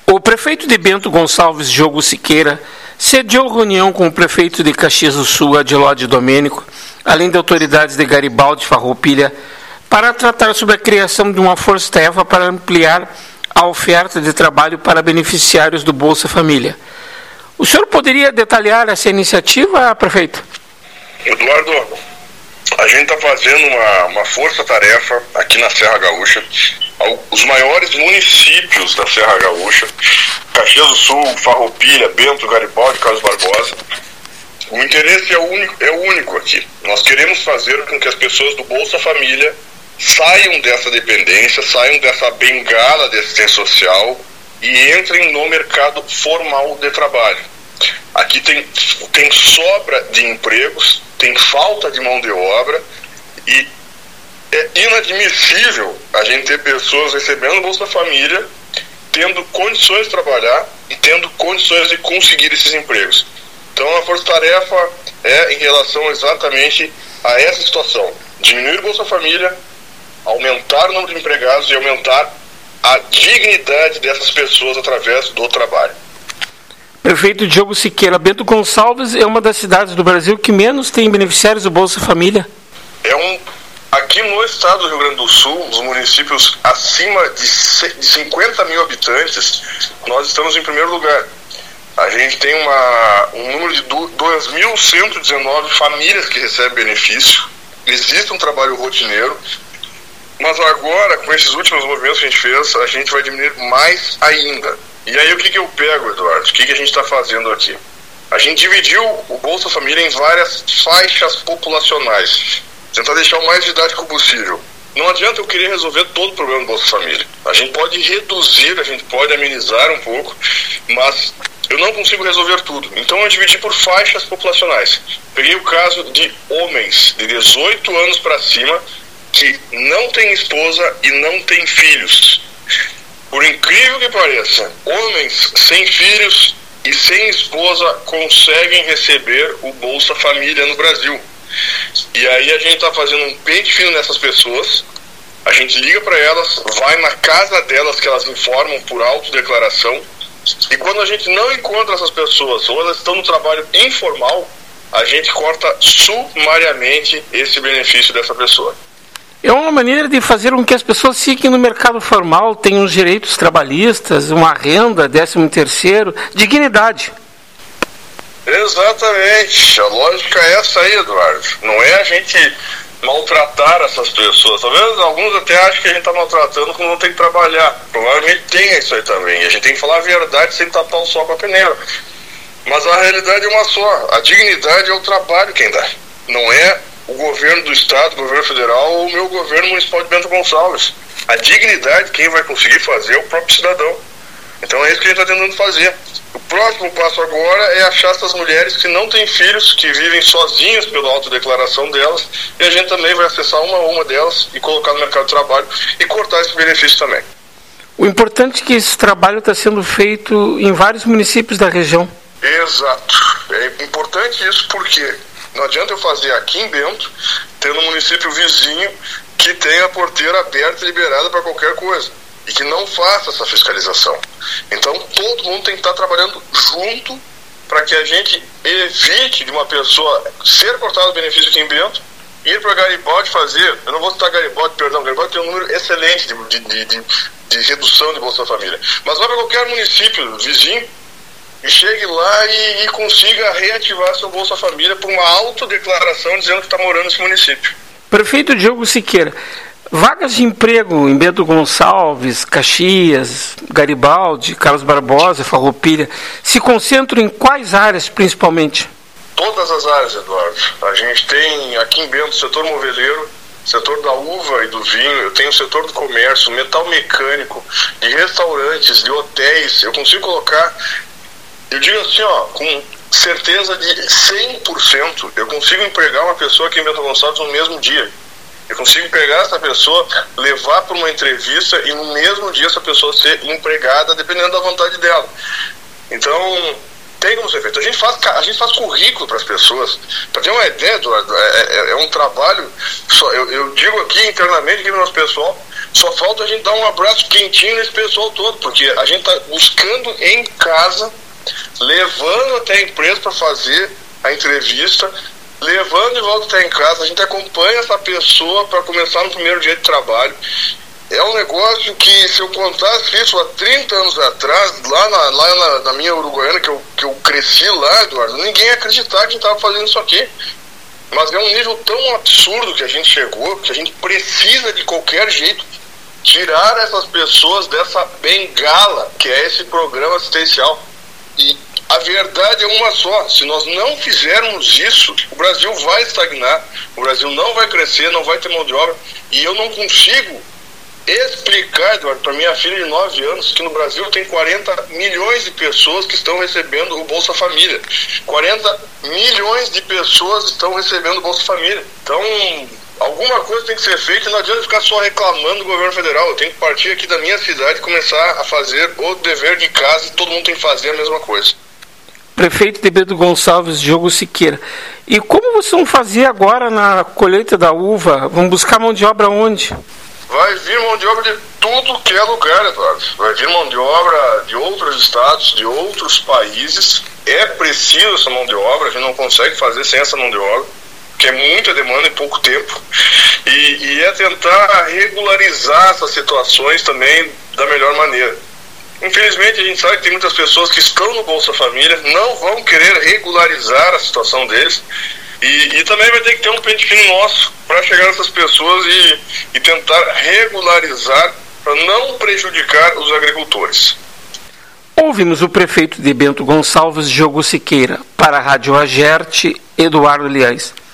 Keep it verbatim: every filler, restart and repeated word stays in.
O prefeito de Bento Gonçalves, Diogo Siqueira, sediou reunião com o prefeito de Caxias do Sul, Adilode Domênico, além de autoridades de Garibaldi e Farroupilha, para tratar sobre a criação de uma força-tarefa para ampliar a oferta de trabalho para beneficiários do Bolsa Família. O senhor poderia detalhar essa iniciativa, prefeito? Eduardo, a gente está fazendo uma, uma força-tarefa aqui na Serra Gaúcha. Os maiores municípios da Serra Gaúcha, Caxias do Sul, Farroupilha, Bento, Garibaldi, Carlos Barbosa. O interesse é único, é único aqui. Nós queremos fazer com que as pessoas do Bolsa Família saiam dessa dependência, saiam dessa bengala de assistência social e entrem no mercado formal de trabalho. Aqui tem, tem sobra de empregos, tem falta de mão de obra e é inadmissível a gente ter pessoas recebendo Bolsa Família, tendo condições de trabalhar e tendo condições de conseguir esses empregos. Então a força-tarefa é em relação exatamente a essa situação. Diminuir o Bolsa Família, aumentar o número de empregados e aumentar a dignidade dessas pessoas através do trabalho. Prefeito Diogo Siqueira, Bento Gonçalves é uma das cidades do Brasil que menos tem beneficiários do Bolsa Família. É um... Aqui no estado do Rio Grande do Sul, os municípios acima de cinquenta mil habitantes, nós estamos em primeiro lugar. A gente tem uma, um número de dois mil cento e dezenove famílias que recebem benefício. Existe um trabalho rotineiro, mas agora, com esses últimos movimentos que a gente fez, a gente vai diminuir mais ainda. E aí o que, que eu pego, Eduardo? O que, que a gente está fazendo aqui? A gente dividiu o Bolsa Família em várias faixas populacionais. Tentar deixar o mais didático possível. Não adianta eu querer resolver todo o problema do Bolsa Família. A gente pode reduzir, a gente pode amenizar um pouco, mas eu não consigo resolver tudo. Então eu dividi por faixas populacionais. Peguei o caso de homens de dezoito anos para cima que não têm esposa e não têm filhos. Por incrível que pareça, homens sem filhos e sem esposa conseguem receber o Bolsa Família no Brasil. E aí a gente está fazendo um pente fino nessas pessoas, a gente liga para elas, vai na casa delas que elas informam por autodeclaração, e quando a gente não encontra essas pessoas, ou elas estão no trabalho informal, a gente corta sumariamente esse benefício dessa pessoa. É uma maneira de fazer com que as pessoas fiquem no mercado formal, tenham os direitos trabalhistas, uma renda, décimo terceiro, dignidade. Exatamente, a lógica é essa aí, Eduardo. Não é a gente maltratar essas pessoas. Talvez alguns até achem que a gente está maltratando quando não tem que trabalhar. Provavelmente tem isso aí também. A gente tem que falar a verdade sem tapar o sol com a peneira. Mas a realidade é uma só. A dignidade é o trabalho quem dá. Não é o governo do estado, o governo federal ou o meu governo municipal de Bento Gonçalves. A dignidade quem vai conseguir fazer é o próprio cidadão. Então é isso que a gente está tentando fazer. O próximo passo agora é achar essas mulheres que não têm filhos, que vivem sozinhas pela autodeclaração delas, e a gente também vai acessar uma a uma delas e colocar no mercado de trabalho e cortar esse benefício também. O importante é que esse trabalho está sendo feito em vários municípios da região. Exato. É importante isso porque não adianta eu fazer aqui em Bento, tendo um município vizinho que tenha a porteira aberta e liberada para qualquer coisa. E que não faça essa fiscalização. Então todo mundo tem que estar trabalhando junto para que a gente evite de uma pessoa ser cortada o benefício aqui em Bento, ir para Garibaldi fazer, eu não vou citar Garibaldi, perdão, Garibaldi tem um número excelente de, de, de, de redução de Bolsa Família, mas vá para qualquer município vizinho e chegue lá e, e consiga reativar seu Bolsa Família por uma autodeclaração dizendo que está morando nesse município. Prefeito Diogo Siqueira, vagas de emprego em Bento Gonçalves, Caxias, Garibaldi, Carlos Barbosa, Farroupilha, se concentram em quais áreas principalmente? Todas as áreas, Eduardo. A gente tem aqui em Bento o setor moveleiro, setor da uva e do vinho, eu tenho o setor do comércio, metal mecânico, de restaurantes, de hotéis. Eu consigo colocar, eu digo assim, ó, com certeza de cem por cento, eu consigo empregar uma pessoa aqui em Bento Gonçalves no mesmo dia. Eu consigo pegar essa pessoa, levar para uma entrevista e no mesmo dia essa pessoa ser empregada, dependendo da vontade dela. Então, tem como ser feito. A gente faz, a gente faz currículo para as pessoas. Para ter uma ideia, Eduardo, é, é, é um trabalho, só, eu, eu digo aqui internamente, aqui no nosso pessoal, Só falta a gente dar um abraço quentinho nesse pessoal todo, porque a gente está buscando em casa, levando até a empresa para fazer a entrevista, levando de volta até em casa, a gente acompanha essa pessoa para começar no primeiro dia de trabalho. É um negócio que, se eu contasse isso há trinta anos atrás, lá na, lá na, na minha Uruguaiana, que eu, que eu cresci lá, Eduardo, ninguém ia acreditar que a gente estava fazendo isso aqui. Mas é um nível tão absurdo que a gente chegou, que a gente precisa de qualquer jeito tirar essas pessoas dessa bengala que é esse programa assistencial. E a verdade é uma só: se nós não fizermos isso, o Brasil vai estagnar, o Brasil não vai crescer, não vai ter mão de obra. E eu não consigo explicar, Eduardo, para minha filha de nove anos, que no Brasil tem quarenta milhões de pessoas que estão recebendo o Bolsa Família. quarenta milhões de pessoas estão recebendo o Bolsa Família. Então, alguma coisa tem que ser feita, e não adianta ficar só reclamando do governo federal. Eu tenho que partir aqui da minha cidade e começar a fazer o dever de casa, e todo mundo tem que fazer a mesma coisa. Prefeito de Bento Gonçalves, Diogo Siqueira. E como vocês vão fazer agora na colheita da uva? Vão buscar mão de obra onde? Vai vir mão de obra de tudo que é lugar, Eduardo. Vai vir mão de obra de outros estados, de outros países. É preciso essa mão de obra, a gente não consegue fazer sem essa mão de obra, porque é muita demanda em pouco tempo. E, e é tentar regularizar essas situações também da melhor maneira. Infelizmente, a gente sabe que tem muitas pessoas que estão no Bolsa Família, não vão querer regularizar a situação deles. E, e também vai ter que ter um pente fino nosso para chegar nessas pessoas e, e tentar regularizar para não prejudicar os agricultores. Ouvimos o prefeito de Bento Gonçalves, Diogo Siqueira. Para a Rádio Agerte, Eduardo Liais.